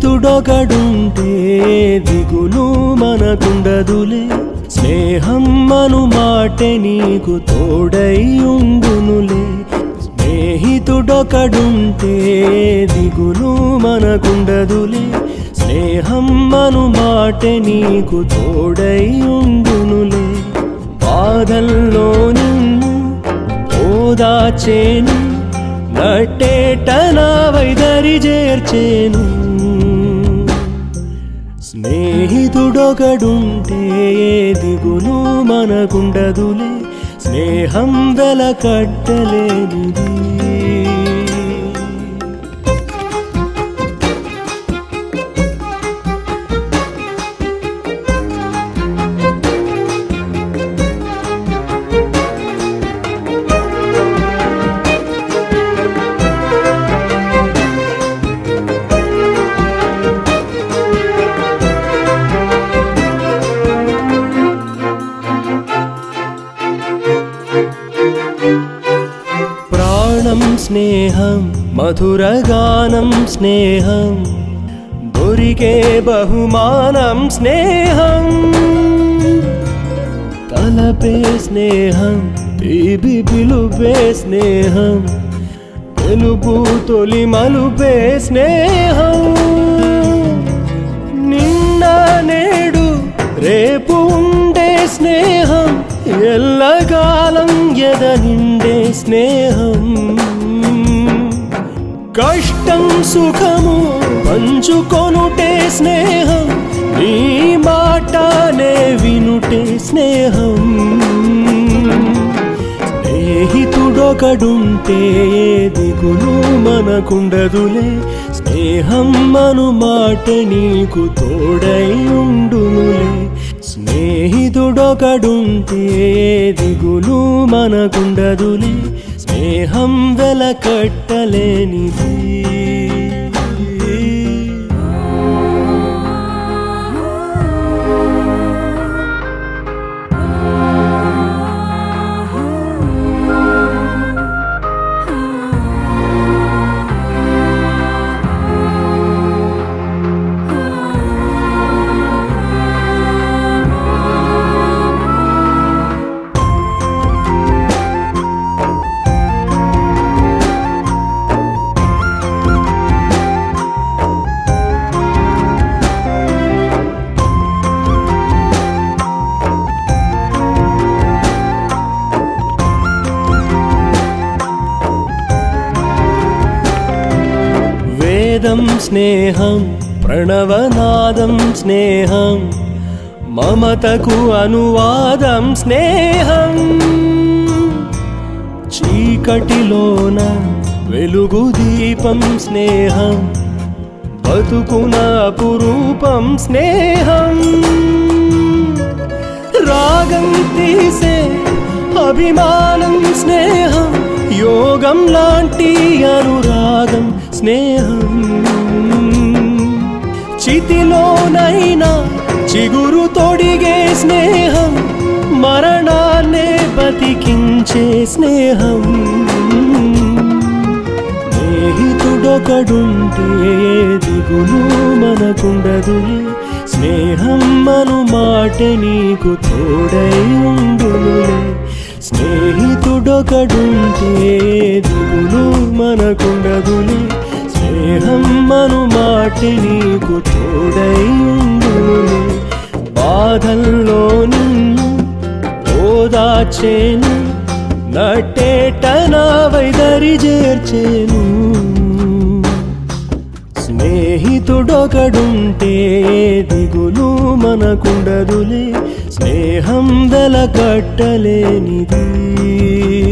స్నేహితుడొకడుంటే దిగులు మనకుండదులే స్నేహం అను మాటే నీకు తోడై ఉండునులే స్నేహితుడొకడుంటే దిగులు మనకుండదులే స్నేహం అను మాటే నీకు తోడై ఉండునులే బాధల్లో నిన్ను ఓదార్చేను నట్టేట నా వైదరి చేర్చేను స్నేహితుడొకడుంటే దిగులు మనకుండదులే స్నేహం వెలకట్టలేనిది ప్రాణం స్నేహం మధురగానం స్నేహం దొరికే బహుమానం స్నేహం తలపే స్నేహం తీపి పిలుపే స్నేహం తెలుపు తొలి మలుపే స్నేహం నిన్న నేడు రేపు ఉండే స్నేహం ఎల్లకాలం ఎద నిండే స్నేహం కష్టం సుఖము పంచుకొనుటే స్నేహం నీ మాటనే వినుటే స్నేహం స్నేహితుడొకడుంటే దిగులు మనకుండదులే స్నేహం అను మాట నీకు తోడై ఉండునులే స్నేహితుడొకడుంటే దిగులు మనకుండదులే స్నేహం వెలకట్టలేనిది వేదం స్నేహం ప్రణవనాదం స్నేహం మమతకు అనువాదం స్నేహం చీకటిలోన వెలుగు దీపం స్నేహం బతుకున అపురూపం స్నేహం రాగం తీసే అభిమానం స్నేహం యోగం లాంటి అనురాగం స్నేహం చితిలోనైనా చిగురు తొడిగే స్నేహం మరణాన్నే బతికించే స్నేహం స్నేహితుడొకడుంటే దిగులు మనకుండదులే స్నేహం అను మాట నీకు తోడై ఉండునులే స్నేహితుడొకడుంటే దిగులు మనకుండదులే స్నేహం అను మాట నీకు తోడై ఉండునులే బాధల్లో నిన్ను ఓదార్చేను నట్టేట నా వైదరి చేర్చేను స్నేహితుడొకడుంటే దిగులు మనకుండదులే స్నేహం వెలకట్టలేనిది